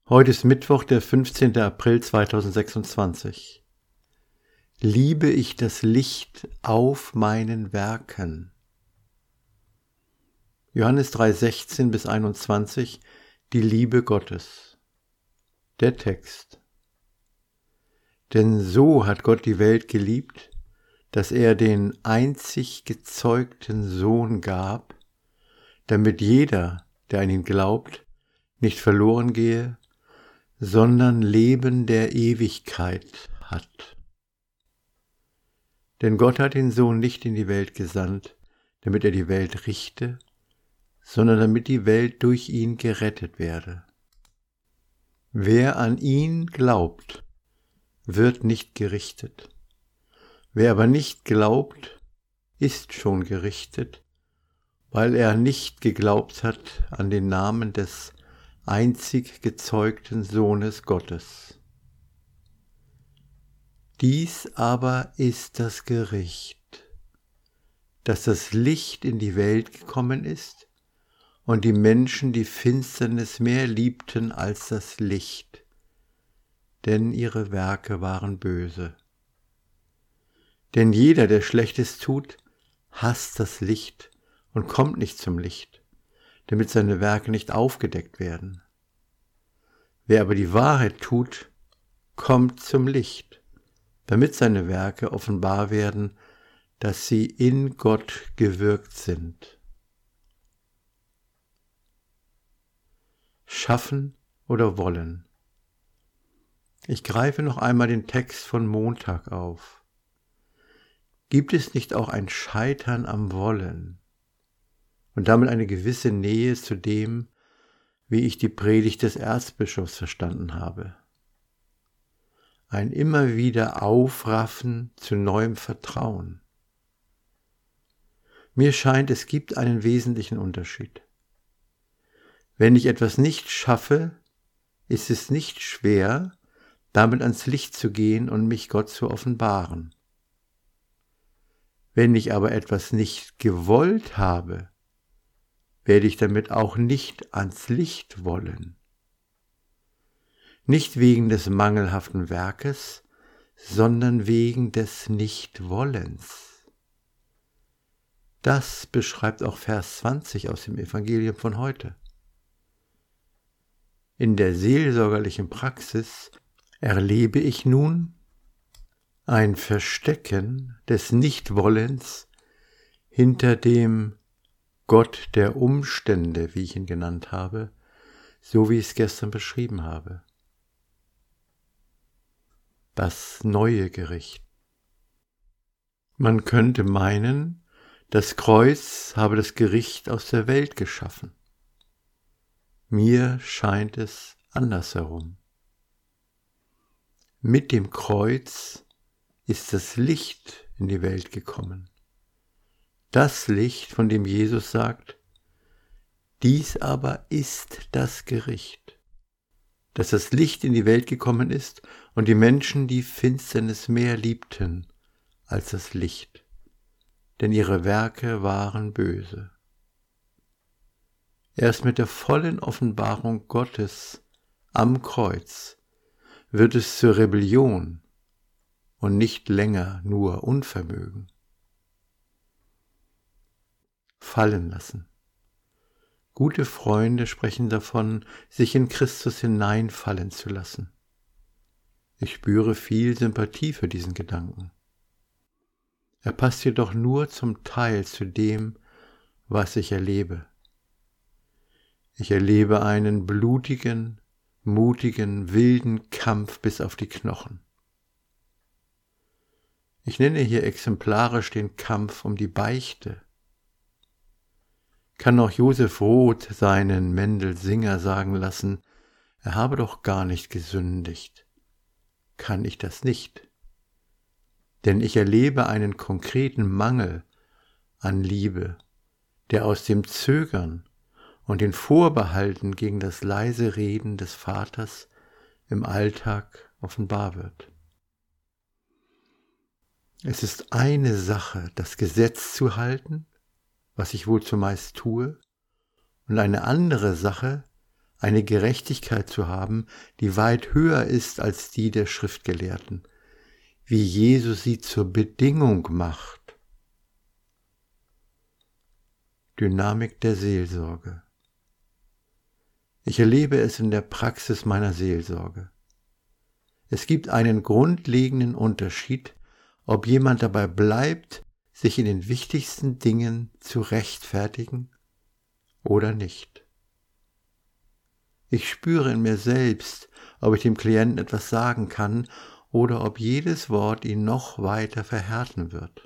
Heute ist Mittwoch, der 15. April 2026. Liebe ich das Licht auf meinen Werken? Johannes 3,16 bis 21, die Liebe Gottes. Der Text. Denn so hat Gott die Welt geliebt, dass er den einzig gezeugten Sohn gab, damit jeder, der an ihn glaubt, nicht verloren gehe, sondern Leben der Ewigkeit hat. Denn Gott hat den Sohn nicht in die Welt gesandt, damit er die Welt richte, sondern damit die Welt durch ihn gerettet werde. Wer an ihn glaubt, wird nicht gerichtet. Wer aber nicht glaubt, ist schon gerichtet, weil er nicht geglaubt hat an den Namen des einzig gezeugten Sohnes Gottes. Dies aber ist das Gericht, dass das Licht in die Welt gekommen ist und die Menschen die Finsternis mehr liebten als das Licht, denn ihre Werke waren böse. Denn jeder, der Schlechtes tut, hasst das Licht und kommt nicht zum Licht, damit seine Werke nicht aufgedeckt werden. Wer aber die Wahrheit tut, kommt zum Licht, damit seine Werke offenbar werden, dass sie in Gott gewirkt sind. Schaffen oder wollen? Ich greife noch einmal den Text von Montag auf. Gibt es nicht auch ein Scheitern am Wollen und damit eine gewisse Nähe zu dem, wie ich die Predigt des Erzbischofs verstanden habe? Ein immer wieder Aufraffen zu neuem Vertrauen. Mir scheint, es gibt einen wesentlichen Unterschied. Wenn ich etwas nicht schaffe, ist es nicht schwer, damit ans Licht zu gehen und mich Gott zu offenbaren. Wenn ich aber etwas nicht gewollt habe, werde ich damit auch nicht ans Licht wollen. Nicht wegen des mangelhaften Werkes, sondern wegen des Nichtwollens. Das beschreibt auch Vers 20 aus dem Evangelium von heute. In der seelsorgerlichen Praxis erlebe ich nun ein Verstecken des Nichtwollens hinter dem Gott der Umstände, wie ich ihn genannt habe, so wie ich es gestern beschrieben habe. Das neue Gericht. Man könnte meinen, das Kreuz habe das Gericht aus der Welt geschaffen. Mir scheint es andersherum. Mit dem Kreuz ist das Licht in die Welt gekommen. Das Licht, von dem Jesus sagt, dies aber ist das Gericht, dass das Licht in die Welt gekommen ist und die Menschen die Finsternis mehr liebten als das Licht, denn ihre Werke waren böse. Erst mit der vollen Offenbarung Gottes am Kreuz wird es zur Rebellion und nicht länger nur Unvermögen. Fallen lassen. Gute Freunde sprechen davon, sich in Christus hineinfallen zu lassen. Ich spüre viel Sympathie für diesen Gedanken. Er passt jedoch nur zum Teil zu dem, was ich erlebe. Ich erlebe einen blutigen, mutigen, wilden Kampf bis auf die Knochen. Ich nenne hier exemplarisch den Kampf um die Beichte. Kann auch Josef Roth seinen Mendel Singer sagen lassen, er habe doch gar nicht gesündigt. Kann ich das nicht? Denn ich erlebe einen konkreten Mangel an Liebe, der aus dem Zögern und den Vorbehalten gegen das leise Reden des Vaters im Alltag offenbar wird. Es ist eine Sache, das Gesetz zu halten, was ich wohl zumeist tue, und eine andere Sache, eine Gerechtigkeit zu haben, die weit höher ist als die der Schriftgelehrten, wie Jesus sie zur Bedingung macht. Dynamik der Seelsorge. Ich erlebe es in der Praxis meiner Seelsorge. Es gibt einen grundlegenden Unterschied, ob jemand dabei bleibt, sich in den wichtigsten Dingen zu rechtfertigen oder nicht. Ich spüre in mir selbst, ob ich dem Klienten etwas sagen kann oder ob jedes Wort ihn noch weiter verhärten wird.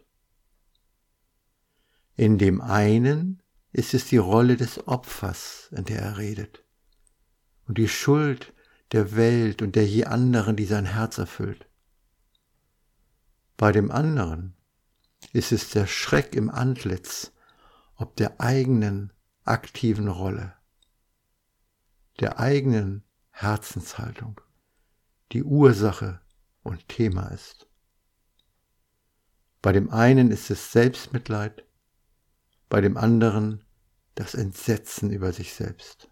In dem einen ist es die Rolle des Opfers, in der er redet, und die Schuld der Welt und der je anderen, die sein Herz erfüllt. Bei dem anderen ist es der Schreck im Antlitz, ob der eigenen aktiven Rolle, der eigenen Herzenshaltung, die Ursache und Thema ist. Bei dem einen ist es Selbstmitleid, bei dem anderen das Entsetzen über sich selbst.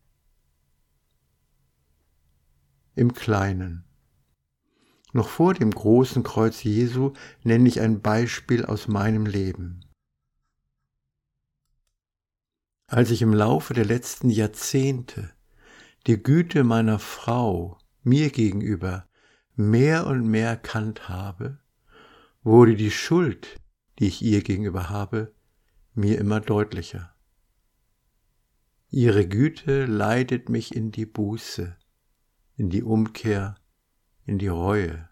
Im Kleinen. Noch vor dem großen Kreuz Jesu nenne ich ein Beispiel aus meinem Leben. Als ich im Laufe der letzten Jahrzehnte die Güte meiner Frau mir gegenüber mehr und mehr erkannt habe, wurde die Schuld, die ich ihr gegenüber habe, mir immer deutlicher. Ihre Güte leitet mich in die Buße, in die Umkehr, in die Reue.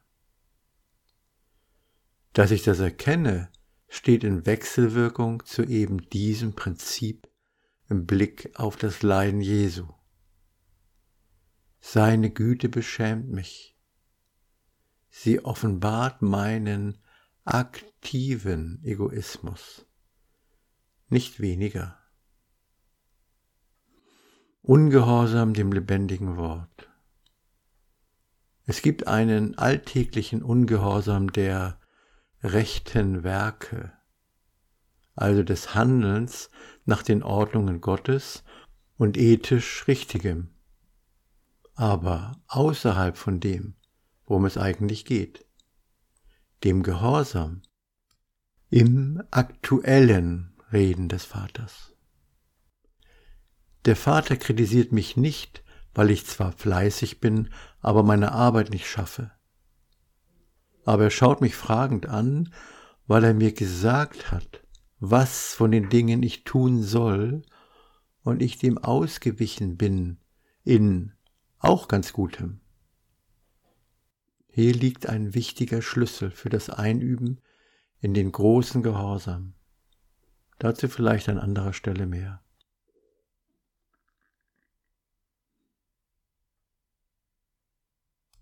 Dass ich das erkenne, steht in Wechselwirkung zu eben diesem Prinzip im Blick auf das Leiden Jesu. Seine Güte beschämt mich. Sie offenbart meinen aktiven Egoismus, nicht weniger. Ungehorsam dem lebendigen Wort. Es gibt einen alltäglichen Ungehorsam der rechten Werke, also des Handelns nach den Ordnungen Gottes und ethisch Richtigem, aber außerhalb von dem, worum es eigentlich geht, dem Gehorsam im aktuellen Reden des Vaters. Der Vater kritisiert mich nicht, weil ich zwar fleißig bin, aber meine Arbeit nicht schaffe. Aber er schaut mich fragend an, weil er mir gesagt hat, was von den Dingen ich tun soll und ich dem ausgewichen bin in auch ganz Gutem. Hier liegt ein wichtiger Schlüssel für das Einüben in den großen Gehorsam. Dazu vielleicht an anderer Stelle mehr.